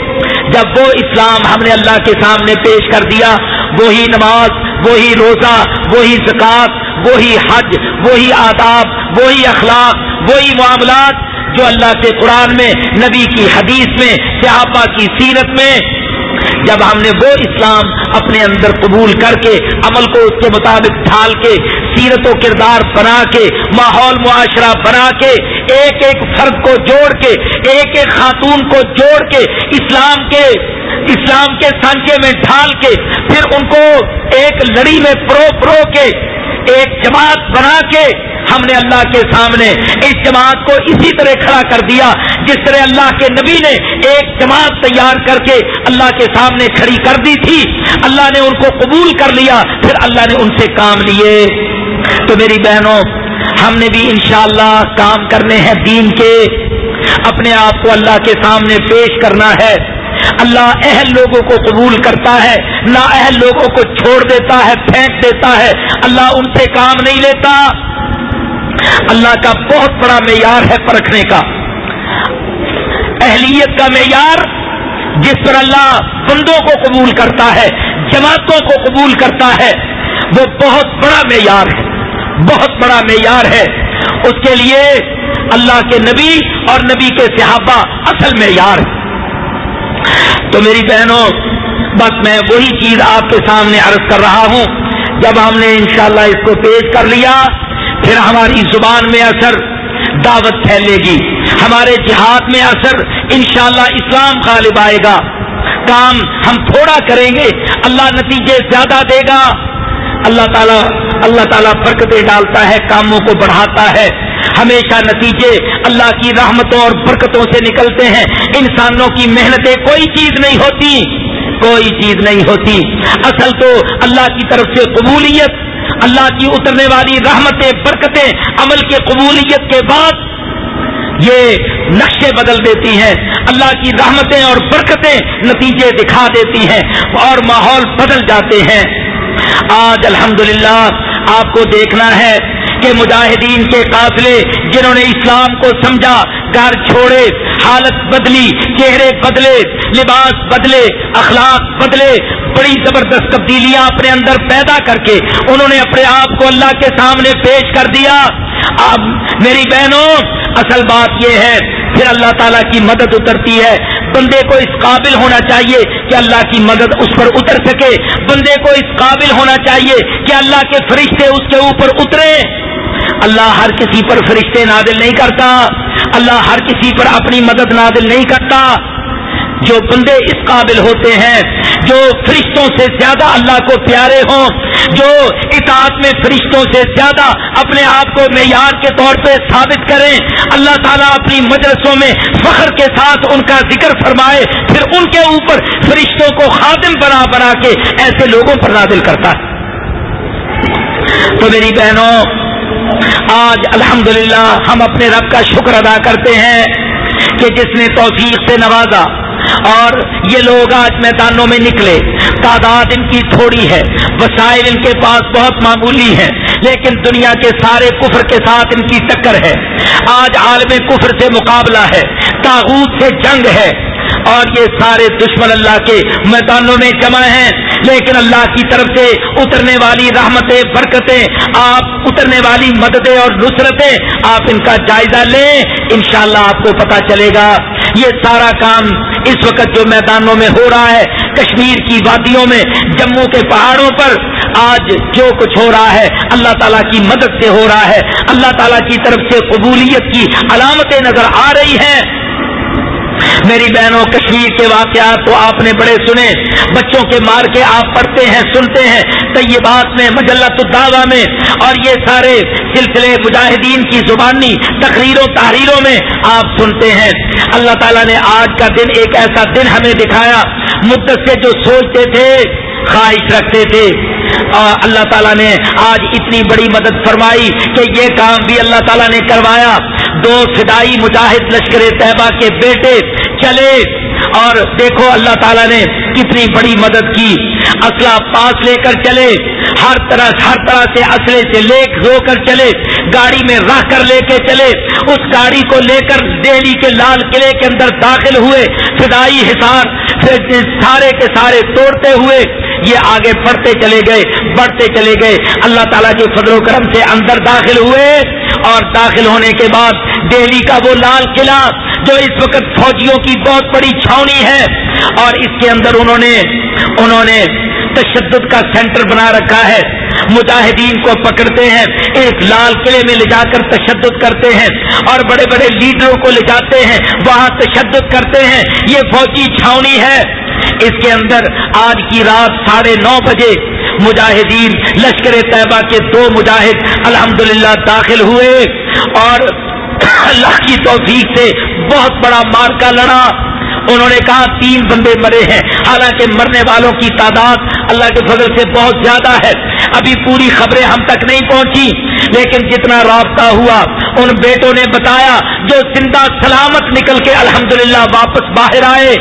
جب وہ اسلام ہم نے اللہ کے سامنے پیش کر دیا, وہی نماز, وہی روزہ, وہی زکوٰۃ, وہی حج, وہی آداب, وہی اخلاق, وہی معاملات جو اللہ کے قرآن میں, نبی کی حدیث میں, صحابہ کی سیرت میں, جب ہم نے وہ اسلام اپنے اندر قبول کر کے, عمل کو اس کے مطابق ڈھال کے, سیرت و کردار بنا کے, ماحول معاشرہ بنا کے, ایک ایک فرد کو جوڑ کے, ایک ایک خاتون کو جوڑ کے, اسلام کے اسلام کے سانچے میں ڈھال کے, پھر ان کو ایک لڑی میں پرو پرو کے ایک جماعت بنا کے ہم نے اللہ کے سامنے اس جماعت کو اسی طرح کھڑا کر دیا جس طرح اللہ کے نبی نے ایک جماعت تیار کر کے اللہ کے سامنے کھڑی کر دی تھی. اللہ نے ان کو قبول کر لیا, پھر اللہ نے ان سے کام لیے. تو میری بہنوں, ہم نے بھی انشاءاللہ کام کرنے ہیں دین کے, اپنے آپ کو اللہ کے سامنے پیش کرنا ہے. اللہ اہل لوگوں کو قبول کرتا ہے, نا اہل لوگوں کو چھوڑ دیتا ہے, پھینک دیتا ہے. اللہ ان سے کام نہیں لیتا. اللہ کا بہت بڑا معیار ہے پرکھنے کا, اہلیت کا معیار جس پر اللہ بندوں کو قبول کرتا ہے, جماعتوں کو قبول کرتا ہے, وہ بہت بڑا معیار ہے, بہت بڑا معیار ہے. اس کے لیے اللہ کے نبی اور نبی کے صحابہ اصل معیار ہے. تو میری بہنوں, بس میں وہی چیز آپ کے سامنے عرض کر رہا ہوں جب ہم نے انشاءاللہ اس کو پیش کر لیا پھر ہماری زبان میں اثر دعوت پھیلے گی، ہمارے جہاد میں اثر انشاءاللہ اسلام غالب آئے گا. کام ہم تھوڑا کریں گے اللہ نتیجے زیادہ دے گا. اللہ تعالیٰ اللہ تعالیٰ برکتیں ڈالتا ہے، کاموں کو بڑھاتا ہے. ہمیشہ نتیجے اللہ کی رحمتوں اور برکتوں سے نکلتے ہیں. انسانوں کی محنتیں کوئی چیز نہیں ہوتی، کوئی چیز نہیں ہوتی. اصل تو اللہ کی طرف سے قبولیت، اللہ کی اترنے والی رحمتیں برکتیں عمل کے قبولیت کے بعد یہ نقشے بدل دیتی ہیں. اللہ کی رحمتیں اور برکتیں نتیجے دکھا دیتی ہیں اور ماحول بدل جاتے ہیں. آج الحمدللہ آپ کو دیکھنا ہے کہ مجاہدین کے قافلے جنہوں نے اسلام کو سمجھا، گھر چھوڑے، حالت بدلی، چہرے بدلے، لباس بدلے، اخلاق بدلے، بڑی زبردست تبدیلیاں اپنے اندر پیدا کر کے انہوں نے اپنے آپ کو اللہ کے سامنے پیش کر دیا. اب میری بہنوں اصل بات یہ ہے پھر اللہ تعالیٰ کی مدد اترتی ہے. بندے کو اس قابل ہونا چاہیے کہ اللہ کی مدد اس پر اتر سکے. بندے کو اس قابل ہونا چاہیے کہ اللہ کے فرشتے اس کے اوپر اترے. اللہ ہر کسی پر فرشتے نازل نہیں کرتا، اللہ ہر کسی پر اپنی مدد نازل نہیں کرتا. جو بندے اس قابل ہوتے ہیں، جو فرشتوں سے زیادہ اللہ کو پیارے ہوں، جو اطاعت میں فرشتوں سے زیادہ اپنے آپ کو معیار کے طور پہ ثابت کریں، اللہ تعالیٰ اپنی مجلسوں میں فخر کے ساتھ ان کا ذکر فرمائے، پھر ان کے اوپر فرشتوں کو خادم بنا بنا کے ایسے لوگوں پر نازل کرتا ہے. تو میری بہنوں آج الحمدللہ ہم اپنے رب کا شکر ادا کرتے ہیں کہ جس نے توفیق سے نوازا اور یہ لوگ آج میدانوں میں نکلے. تعداد ان کی تھوڑی ہے، وسائل ان کے پاس بہت معمولی ہیں، لیکن دنیا کے سارے کفر کے ساتھ ان کی ٹکر ہے. آج عالم کفر سے مقابلہ ہے، طاغوت سے جنگ ہے، اور یہ سارے دشمن اللہ کے میدانوں میں جمع ہیں. لیکن اللہ کی طرف سے اترنے والی رحمتیں، برکتیں، آپ اترنے والی مددیں اور نصرتیں، آپ ان کا جائزہ لیں، انشاءاللہ آپ کو پتہ چلے گا. یہ سارا کام اس وقت جو میدانوں میں ہو رہا ہے، کشمیر کی وادیوں میں، جموں کے پہاڑوں پر، آج جو کچھ ہو رہا ہے اللہ تعالیٰ کی مدد سے ہو رہا ہے. اللہ تعالیٰ کی طرف سے قبولیت کی علامتیں نظر آ رہی ہیں. میری بہنوں کشمیر کے واقعات تو آپ نے بڑے سنے، بچوں کے مار کے آپ پڑھتے ہیں، سنتے ہیں، طیبات میں، مجلۃ الدعوہ میں، اور یہ سارے سلسلے مجاہدین کی زبانی تقریروں تحریروں میں آپ سنتے ہیں. اللہ تعالیٰ نے آج کا دن ایک ایسا دن ہمیں دکھایا، مدت سے جو سوچتے تھے، خواہش رکھتے تھے، اور اللہ تعالیٰ نے آج اتنی بڑی مدد فرمائی کہ یہ کام بھی اللہ تعالیٰ نے کروایا. دو فدائی مجاہد لشکر طیبہ کے بیٹے چلے اور دیکھو اللہ تعالیٰ نے کتنی بڑی مدد کی. اسلحہ پاس لے کر چلے، ہر طرح ہر طرح سے اسلحے سے لے رو کر چلے، گاڑی میں رکھ کر لے کے چلے. اس گاڑی کو لے کر دہلی کے لال قلعے کے اندر داخل ہوئے. فدائی حصار سارے کے سارے توڑتے ہوئے یہ آگے بڑھتے چلے گئے، بڑھتے چلے گئے. اللہ تعالیٰ کے فضل و کرم سے اندر داخل ہوئے، اور داخل ہونے کے بعد دہلی کا وہ لال قلعہ جو اس وقت فوجیوں کی بہت بڑی چھاونی ہے، اور اس کے اندر انہوں نے انہوں نے تشدد کا سینٹر بنا رکھا ہے. مجاہدین کو پکڑتے ہیں، ایک لال قلعے میں لے جا کر تشدد کرتے ہیں، اور بڑے بڑے لیڈروں کو لے جاتے ہیں، وہاں تشدد کرتے ہیں. یہ فوجی چھاونی ہے. اس کے اندر آج کی رات ساڑھے نو بجے مجاہدین لشکر طیبہ کے دو مجاہد الحمدللہ داخل ہوئے، اور اللہ کی توفیق سے بہت بڑا مارکا لڑا. انہوں نے کہا تین بندے مرے ہیں، حالانکہ مرنے والوں کی تعداد اللہ کے فضل سے بہت زیادہ ہے. ابھی پوری خبریں ہم تک نہیں پہنچی، لیکن جتنا رابطہ ہوا ان بیٹوں نے بتایا جو زندہ سلامت نکل کے الحمدللہ واپس باہر آئے.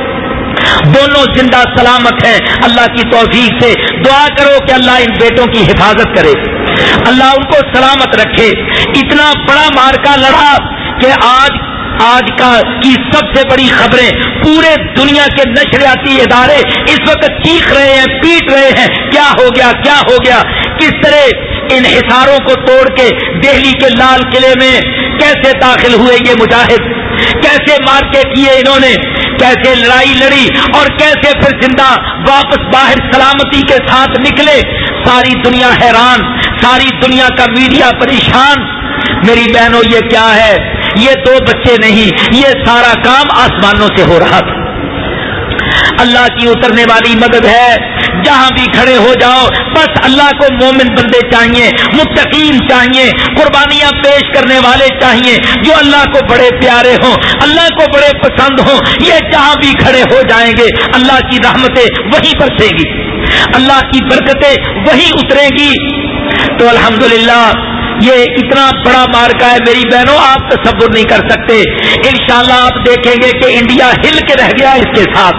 دونوں زندہ سلامت ہیں اللہ کی توفیق سے. دعا کرو کہ اللہ ان بیٹوں کی حفاظت کرے، اللہ ان کو سلامت رکھے. اتنا بڑا مارکا لڑا کہ آج آج کا کی سب سے بڑی خبریں پورے دنیا کے نشریاتی ادارے اس وقت چیخ رہے ہیں، پیٹ رہے ہیں، کیا ہو گیا کیا ہو گیا. کس طرح ان حصاروں کو توڑ کے دہلی کے لال قلعے میں کیسے داخل ہوئے یہ مجاہد، کیسے مار کے کیے انہوں نے، کیسے لڑائی لڑی، اور کیسے پھر زندہ واپس باہر سلامتی کے ساتھ نکلے. ساری دنیا حیران، ساری دنیا کا میڈیا پریشان. میری بہنوں یہ کیا ہے؟ یہ دو بچے نہیں، یہ سارا کام آسمانوں سے ہو رہا تھا. اللہ کی اترنے والی مدد ہے. جہاں بھی کھڑے ہو جاؤ بس اللہ کو مومن بندے چاہیے، متقین چاہیے، قربانیاں پیش کرنے والے چاہیے، جو اللہ کو بڑے پیارے ہوں، اللہ کو بڑے پسند ہوں. یہ جہاں بھی کھڑے ہو جائیں گے اللہ کی رحمتیں وہیں برسیں گی، اللہ کی برکتیں وہیں اتریں گی. تو الحمدللہ یہ اتنا بڑا مارکا ہے میری بہنوں، آپ تصور نہیں کر سکتے. انشاءاللہ آپ دیکھیں گے کہ انڈیا ہل کے رہ گیا اس کے ساتھ،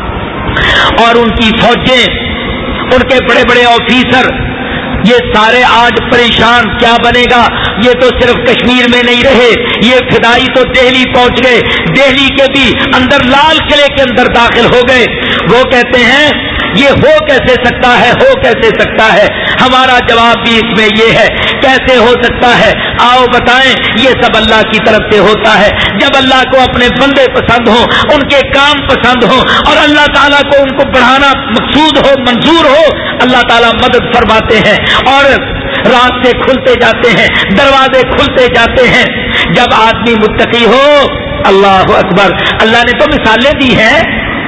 اور ان کی فوجیں، ان کے بڑے بڑے آفیسر، یہ سارے آج پریشان. کیا بنے گا؟ یہ تو صرف کشمیر میں نہیں رہے، یہ فدائی تو دہلی پہنچ گئے، دہلی کے بھی اندر لال قلعے کے اندر داخل ہو گئے. وہ کہتے ہیں یہ ہو کیسے سکتا ہے، ہو کیسے سکتا ہے؟ ہمارا جواب بھی اس میں یہ ہے، کیسے ہو سکتا ہے؟ آؤ بتائیں. یہ سب اللہ کی طرف سے ہوتا ہے. جب اللہ کو اپنے بندے پسند ہوں، ان کے کام پسند ہوں، اور اللہ تعالیٰ کو ان کو بڑھانا مقصود ہو، منظور ہو، اللہ تعالیٰ مدد فرماتے ہیں اور راستے کھلتے جاتے ہیں، دروازے کھلتے جاتے ہیں. جب آدمی متقی ہو، اللہ اکبر. اللہ نے تو مثالیں دی ہیں،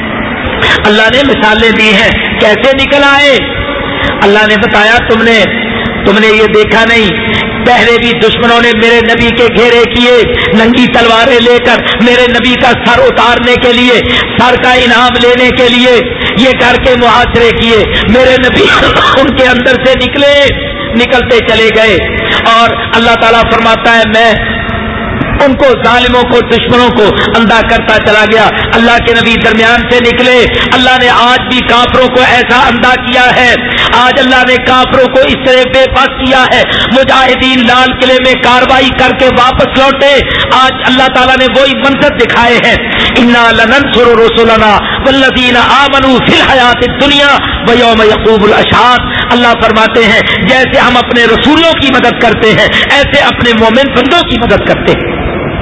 اللہ نے مثالیں دی ہیں. کیسے نکل آئے؟ اللہ نے بتایا تم نے تم نے یہ دیکھا نہیں، پہلے بھی دشمنوں نے میرے نبی کے گھیرے کیے، ننگی تلواریں لے کر میرے نبی کا سر اتارنے کے لیے، سر کا انعام لینے کے لیے یہ کر کے محاصرے کیے. میرے نبی ان کے اندر سے نکلے، نکلتے چلے گئے، اور اللہ تعالیٰ فرماتا ہے میں ان کو، ظالموں کو، دشمنوں کو اندھا کرتا چلا گیا. اللہ کے نبی درمیان سے نکلے. اللہ نے آج بھی کافروں کو ایسا اندھا کیا ہے، آج اللہ نے کافروں کو اس طرح بے بس کیا ہے. مجاہدین لال قلعے میں کاروائی کر کے واپس لوٹے. آج اللہ تعالیٰ نے وہی منظر دکھائے ہیں، انا لننصر رسلنا والذین آمنوا فی الحیات الدنیا ویوم یقوم الاشہاد. اللہ فرماتے ہیں جیسے ہم اپنے رسولوں کی مدد کرتے ہیں، ایسے اپنے مومن بندوں کی مدد کرتے ہیں.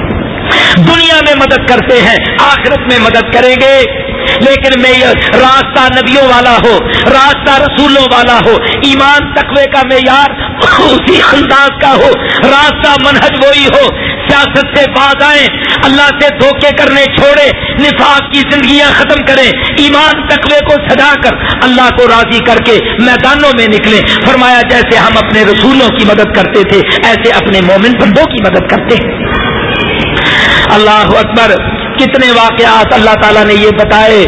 دنیا میں مدد کرتے ہیں، آخرت میں مدد کریں گے. لیکن میں یہ راستہ نبیوں والا ہو، راستہ رسولوں والا ہو، ایمان تقوی کا معیار اسی انداز کا ہو، راستہ منہج وہی ہو. سیاست سے باز آئیں، اللہ سے دھوکے کرنے چھوڑے، نفاق کی زندگیاں ختم کریں، ایمان تقوی کو سجا کر اللہ کو راضی کر کے میدانوں میں نکلیں. فرمایا جیسے ہم اپنے رسولوں کی مدد کرتے تھے ایسے اپنے مومن بندوں کی مدد کرتے ہیں. اللہ اکبر. کتنے واقعات اللہ تعالیٰ نے یہ بتائے.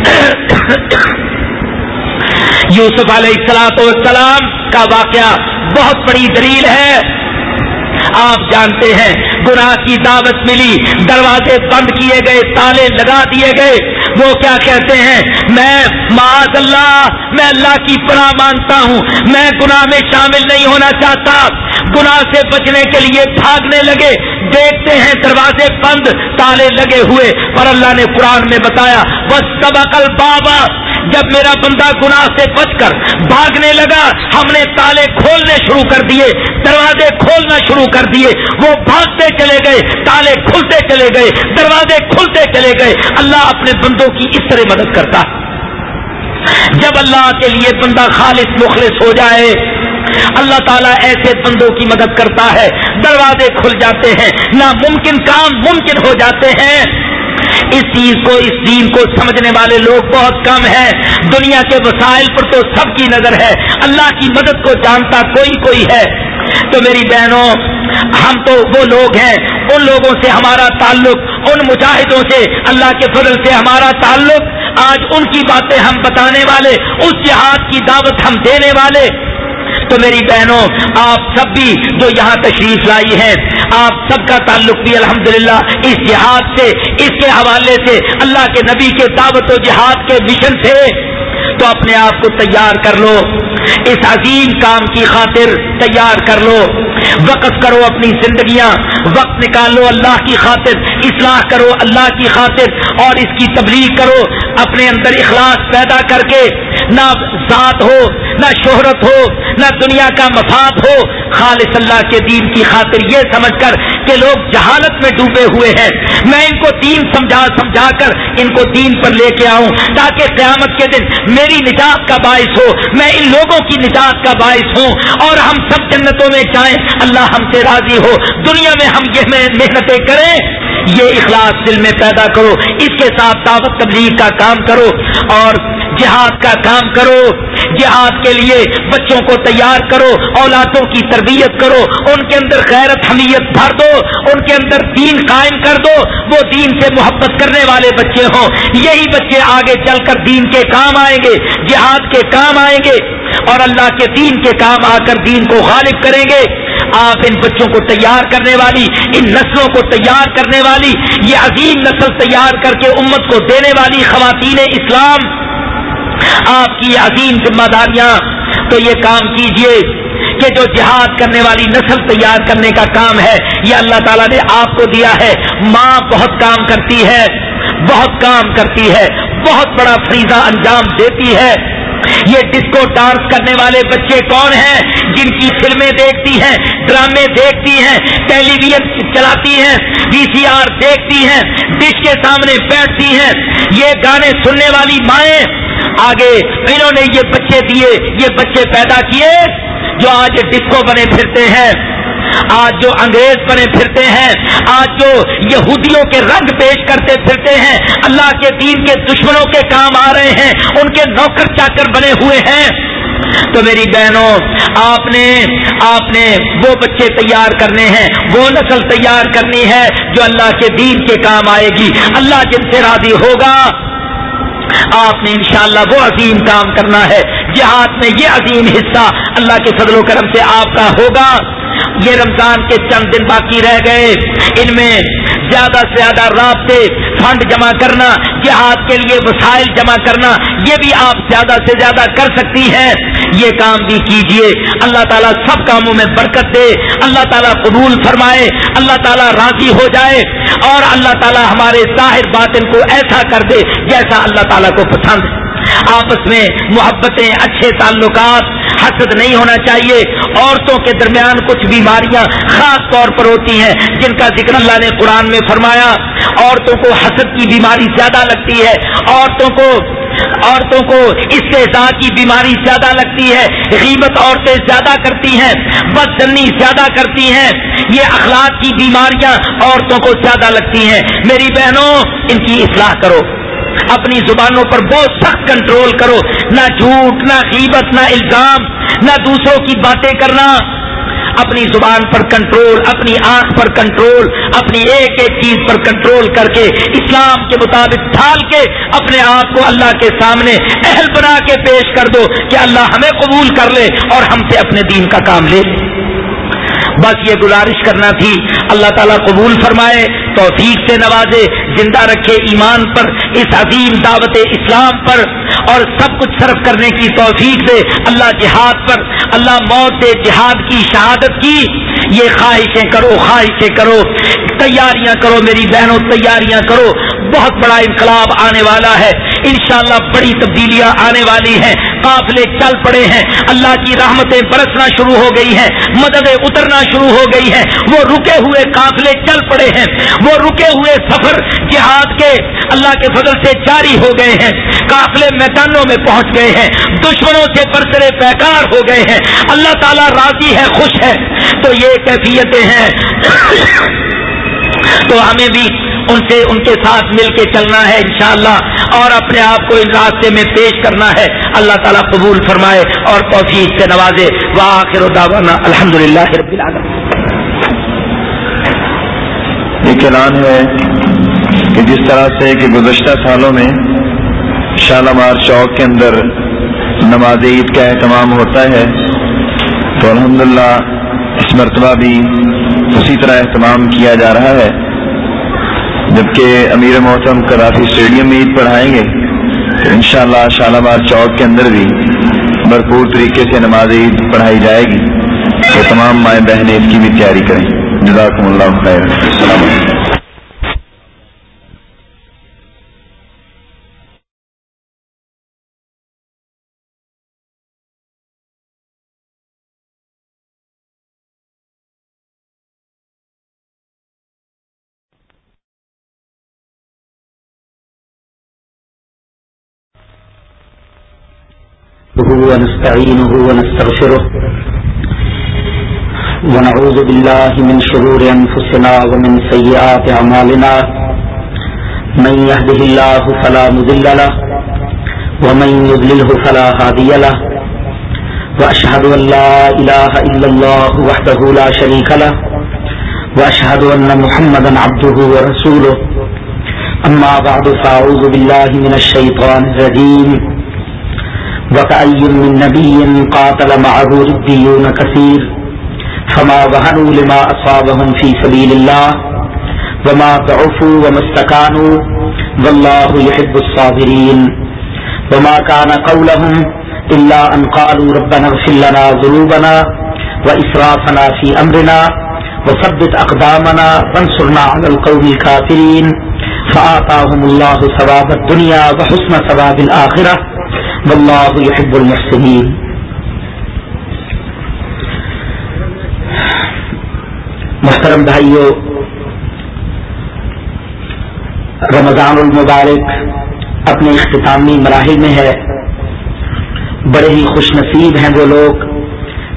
یوسف علیہ الصلوۃ والسلام کا واقعہ بہت بڑی دلیل ہے. آپ جانتے ہیں گناہ کی دعوت ملی، دروازے بند کیے گئے، تالے لگا دیے گئے. وہ کیا کہتے ہیں؟ میں معاذ اللہ، میں اللہ کی پناہ مانگتا ہوں، میں گناہ میں شامل نہیں ہونا چاہتا. گناہ سے بچنے کے لیے بھاگنے لگے، دیکھتے ہیں دروازے بند، تالے لگے ہوئے. اور اللہ نے قرآن میں بتایا وَاسْتَبَقَ الْبَابَ. جب میرا بندہ گناہ سے بچ کر بھاگنے لگا، ہم نے تالے کھولنے شروع کر دیے، دروازے کھولنا شروع کر دیے. وہ بھاگتے چلے گئے، تالے کھلتے چلے گئے، دروازے کھلتے چلے گئے. اللہ اپنے بندوں کی اس طرح مدد کرتا. جب اللہ کے لیے بندہ خالص مخلص ہو جائے، اللہ تعالیٰ ایسے بندوں کی مدد کرتا ہے، دروازے کھل جاتے ہیں، ناممکن کام ممکن ہو جاتے ہیں. اس چیز کو، اس دین کو سمجھنے والے لوگ بہت کم ہیں. دنیا کے وسائل پر تو سب کی نظر ہے، اللہ کی مدد کو جانتا کوئی کوئی ہے. تو میری بہنوں، ہم تو وہ لوگ ہیں، ان لوگوں سے ہمارا تعلق، ان مجاہدوں سے اللہ کے فضل سے ہمارا تعلق. آج ان کی باتیں ہم بتانے والے، اس جہاد کی دعوت ہم دینے والے. تو میری بہنوں، آپ سب بھی جو یہاں تشریف لائی ہیں، آپ سب کا تعلق بھی الحمدللہ اس جہاد سے، اس کے حوالے سے، اللہ کے نبی کے دعوت و جہاد کے مشن سے. تو اپنے آپ کو تیار کر لو، اس عظیم کام کی خاطر تیار کر لو. وقف کرو اپنی زندگیاں، وقت نکالو اللہ کی خاطر، اصلاح کرو اللہ کی خاطر، اور اس کی تبلیغ کرو. اپنے اندر اخلاص پیدا کر کے نہ ذات ہو نہ شہرت ہو نہ دنیا کا مفاد ہو، خالص اللہ کے دین کی خاطر یہ سمجھ کر کہ لوگ جہالت میں ڈوبے ہوئے ہیں، میں ان کو دین سمجھا سمجھا کر ان کو دین پر لے کے آؤں تاکہ قیامت کے دن میری نجات کا باعث ہو، میں ان لوگوں کی نجات کا باعث ہوں اور ہم سب جنتوں میں جائیں، اللہ ہم سے راضی ہو۔ دنیا میں ہم یہ محنتیں کریں، یہ اخلاص دل میں پیدا کرو، اس کے ساتھ دعوت تبلیغ کا کام کرو اور جہاد کا کام کرو، جہاد کے لیے بچوں کو تیار کرو، اولادوں کی تربیت کرو، ان کے اندر غیرت حمیت بھر دو، ان کے اندر دین قائم کر دو، وہ دین سے محبت کرنے والے بچے ہوں، یہی بچے آگے چل کر دین کے کام آئیں گے، جہاد کے کام آئیں گے اور اللہ کے دین کے کام آ کر دین کو غالب کریں گے۔ آپ ان بچوں کو تیار کرنے والی، ان نسلوں کو تیار کرنے والی، یہ عظیم نسل تیار کر کے امت کو دینے والی خواتین اسلام، آپ کی عظیم ذمہ داریاں، تو یہ کام کیجئے کہ جو جہاد کرنے والی نسل تیار کرنے کا کام ہے یہ اللہ تعالیٰ نے آپ کو دیا ہے۔ ماں بہت کام کرتی ہے، بہت کام کرتی ہے، بہت بڑا فریضہ انجام دیتی ہے۔ یہ ڈسکو ڈانس کرنے والے بچے کون ہیں؟ جن کی فلمیں دیکھتی ہیں، ڈرامے دیکھتی ہیں، ٹیلی ویژن چلاتی ہیں، وی سی آر دیکھتی ہیں، ڈش کے سامنے بیٹھتی ہیں، یہ گانے سننے والی مائیں، آگے انہوں نے یہ بچے دیے، یہ بچے پیدا کیے جو آج ڈسکو بنے پھرتے ہیں، آج جو انگریز بنے پھرتے ہیں، آج جو یہودیوں کے رنگ پیش کرتے پھرتے ہیں، اللہ کے دین کے دشمنوں کے کام آ رہے ہیں، ان کے نوکر چاکر بنے ہوئے ہیں۔ تو میری بہنوں، آپ نے آپ نے وہ بچے تیار کرنے ہیں، وہ نسل تیار کرنی ہے جو اللہ کے دین کے کام آئے گی، اللہ جن سے راضی ہوگا۔ آپ نے انشاءاللہ وہ عظیم کام کرنا ہے، جہاد میں یہ عظیم حصہ اللہ کے فضل و کرم سے آپ کا ہوگا۔ یہ رمضان کے چند دن باقی رہ گئے، ان میں زیادہ سے زیادہ رابطے، فنڈ جمع کرنا، جہاد کے لیے وسائل جمع کرنا، یہ بھی آپ زیادہ سے زیادہ کر سکتی ہیں، یہ کام بھی کیجئے۔ اللہ تعالیٰ سب کاموں میں برکت دے، اللہ تعالیٰ قبول فرمائے، اللہ تعالیٰ راضی ہو جائے اور اللہ تعالیٰ ہمارے ظاہر باطن کو ایسا کر دے جیسا اللہ تعالیٰ کو پسند ہے۔ آپس میں محبتیں، اچھے تعلقات، حسد نہیں ہونا چاہیے۔ عورتوں کے درمیان کچھ بیماریاں خاص طور پر ہوتی ہیں جن کا ذکر اللہ نے قرآن میں فرمایا، عورتوں کو حسد کی بیماری زیادہ لگتی ہے، عورتوں کو عورتوں کو استہزاء کی بیماری زیادہ لگتی ہے، غیبت عورتیں زیادہ کرتی ہیں، بدظنی زیادہ کرتی ہیں، یہ اخلاق کی بیماریاں عورتوں کو زیادہ لگتی ہیں۔ میری بہنوں، ان کی اصلاح کرو، اپنی زبانوں پر بہت سخت کنٹرول کرو، نہ جھوٹ، نہ غیبت، نہ الزام، نہ دوسروں کی باتیں کرنا، اپنی زبان پر کنٹرول، اپنی آنکھ پر کنٹرول، اپنی ایک ایک چیز پر کنٹرول کر کے اسلام کے مطابق ڈھال کے اپنے آپ کو اللہ کے سامنے اہل بنا کے پیش کر دو کہ اللہ ہمیں قبول کر لے اور ہم سے اپنے دین کا کام لے۔ بس یہ گزارش کرنا تھی، اللہ تعالیٰ قبول فرمائے، توفیق سے نوازے، زندہ رکھے ایمان پر، اس عظیم دعوت اسلام پر، اور سب کچھ صرف کرنے کی توفیق دے اللہ جہاد پر، اللہ موت دے جہاد کی شہادت کی۔ یہ خواہشیں کرو، خواہشیں کرو، تیاریاں کرو میری بہنوں، تیاریاں کرو، بہت بڑا انقلاب آنے والا ہے، انشاءاللہ بڑی تبدیلیاں آنے والی ہیں، قافلے چل پڑے ہیں، اللہ کی رحمتیں برسنا شروع ہو گئی ہیں، مددیں اترنا شروع ہو گئی ہیں، وہ رکے ہوئے قافلے چل پڑے ہیں، وہ رکے ہوئے سفر جہاد کے اللہ کے فضل سے جاری ہو گئے ہیں، قافلے میدانوں میں پہنچ گئے ہیں، دشمنوں سے برسرے پیکار ہو گئے ہیں، اللہ تعالیٰ راضی ہے، خوش ہے۔ تو یہ کیفیتیں ہیں، تو ہمیں بھی ان سے ان کے ساتھ مل کے چلنا ہے انشاءاللہ، اور اپنے آپ کو اس راستے میں پیش کرنا ہے۔ اللہ تعالیٰ قبول فرمائے اور توفیق سے نوازے۔ وآخر دعوانا الحمدللہ رب العالمین۔ ایک اعلان ہے کہ جس طرح سے کہ گزشتہ سالوں میں شالمار چوک کے اندر نماز عید کا اہتمام ہوتا ہے، تو الحمدللہ اس مرتبہ بھی اسی طرح اہتمام کیا جا رہا ہے، جبکہ امیر محترم قذافی اسٹیڈیم میں عید پڑھائیں گے، تو انشاءاللہ شالمار چوک کے اندر بھی بھرپور طریقے سے نماز عید پڑھائی جائے گی، تو تمام مائیں بہنیں اس کی بھی تیاری کریں۔ جزاکم اللہ خیر۔ السلام علیکم۔ ونستعينه ونستغفره ونعوذ بالله من شرور أنفسنا ومن سيئات أعمالنا من يهده الله فلا مضل له ومن يضلله فلا هادي له وأشهد أن لا إله إلا الله وحده لا شريك له وأشهد أن محمدا عبده ورسوله أما بعد فأعوذ بالله من الشيطان الرجيم وكأي من نبي قاتل معه ربيون كثير فما وهنوا لما أصابهم في سبيل الله وما ضعفوا وما استكانوا والله يحب الصابرين وما كان قولهم إلا أن قالوا ربنا اغفر لنا ذنوبنا وإسرافنا في أمرنا وثبت أقدامنا وانصرنا على القوم الكافرين فآتاهم الله ثواب الدنيا وحسن ثواب الآخرة والله يحب المحسنين. محترم بھائیو، رمضان المبارک اپنے اختتامی مراحل میں ہے. بڑے ہی خوش نصیب ہیں وہ لوگ